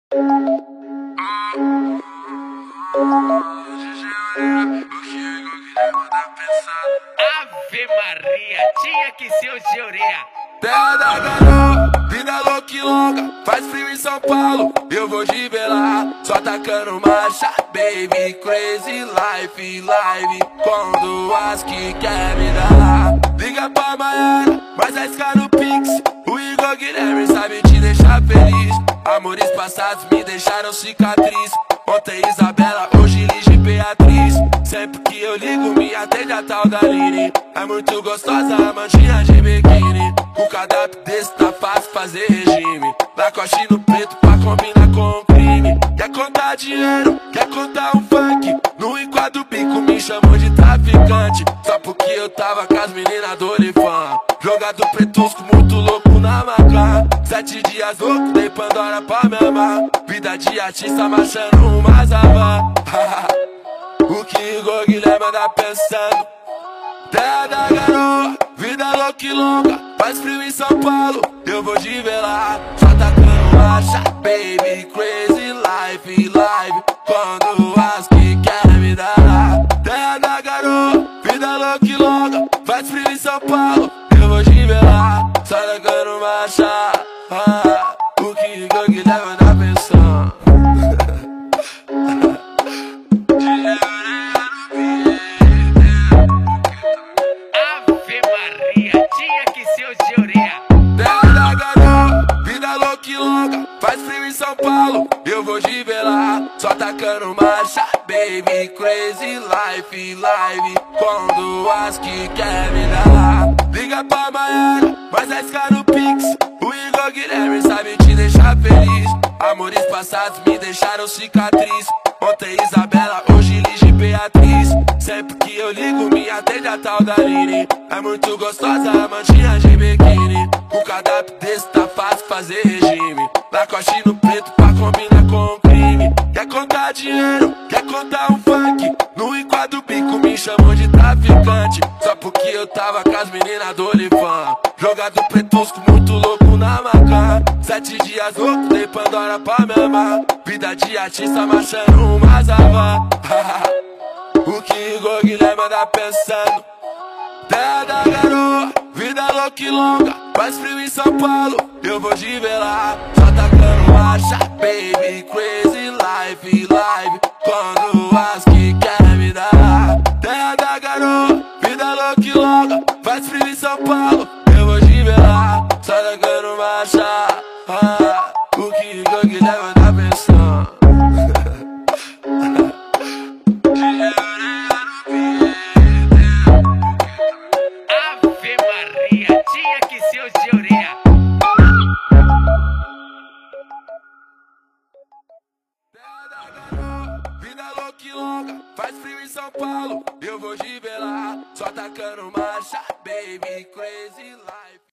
Ave Maria, tinha que ser o Georia. Terra da garoa, vida louca e longa, faz frio em São Paulo, eu vou de velar, só tacando marcha, baby, crazy life, live, quando as que quer me dar. Liga pra Maiara, mas arrisca no Pix, o Igor Guilherme sabe te deixar feliz. Amores passados me deixaram cicatriz, ontem Isabela, hoje Lige Beatriz. Sempre que eu ligo me atende a tal da Lini, é muito gostosa a mantinha de biquíni. O cardápio desse tá fácil fazer regime, Lacoste no preto pra combinar com o crime. Quer contar dinheiro, quer contar um funk, no enquadro bico me chamou de traficante, só porque eu tava com as meninas do Olifan. Jogado pretusco, muito louco na maca, 7 dias louco, dei Pandora pra me amar. Vida de artista marchando uma zava. O que Igor Guilherme anda pensando? Terra da garoa, vida louca e longa, faz frio em São Paulo, eu vou de velar, só tacando marcha, baby, crazy life, live, quando as que quer me dar. Terra da garoa, vida louca e longa, faz frio em São Paulo, eu vou de velar, só tacando marcha. O que Igor Guilherme anda pensando? Ave Maria, tinha que ser o Georia. Terra da garoa, vida louca e longa, faz frio em São Paulo, eu vou de velar, só tacando marcha, baby, crazy life, live, quando as que quer me dar. Liga pra Maiara, mas arrisca no Pix, o Igor Guilherme sabe te deixar feliz. Amores passados me deixaram cicatriz, ontem Isabela, hoje Lige Beatriz. Sempre que eu ligo me atende a tal da Lini, é muito gostosa a mantinha de biquíni. O cardápio desse tá fácil fazer regime, Lacoste no preto pra combinar com o crime. Quer contar dinheiro, quer contar um funk, no enquadro bico me chamou de traficante, só porque eu tava com as meninas do Olifan. Jogado pretusco, muito louco na maca, 7 dias louco, dei Pandora pra me amar. Vida de artista marchando uma zava. O que Igor Guilherme anda pensando? Terra da garoa, vida louca e longa, faz frio em São Paulo, eu vou de velar, só tacando marcha, baby, crazy life, live, quando as que quer me dar. Terra da garoa, vida louca e longa, faz frio em São Paulo, eu vou de velar, só tacando marcha. O que Igor Guilherme anda pensando? Ave Maria, tinha que ser o Georia. Terra da garoa, vida louca e longa, faz frio em São Paulo, eu vou de velar, só tacando marcha, baby, crazy life.